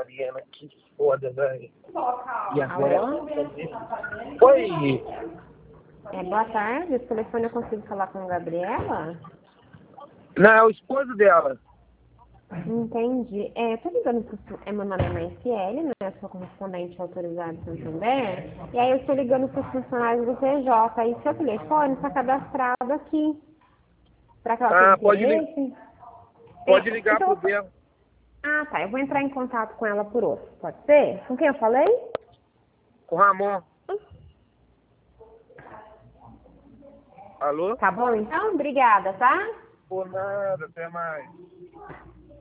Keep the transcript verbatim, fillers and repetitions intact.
Mariana, que foda, velho. E agora... Alô? Oi! É, boa tarde, esse telefone eu consigo falar com a Gabriela? Não, é o esposo dela. Entendi. É, eu tô ligando pro... É, meu nome é Marciele, né? Eu sou correspondente autorizado em Santander. E aí eu tô ligando pros funcionários do T J. E seu telefone tá cadastrado aqui. Será que ela tem Ah, pode, li... interesse? pode É, ligar então... pro dela. Ah, tá. Eu vou entrar em contato com ela por outro. Pode ser? Com quem eu falei? Com o Ramon. Alô? Tá bom, então? Obrigada, tá? Por nada, até mais.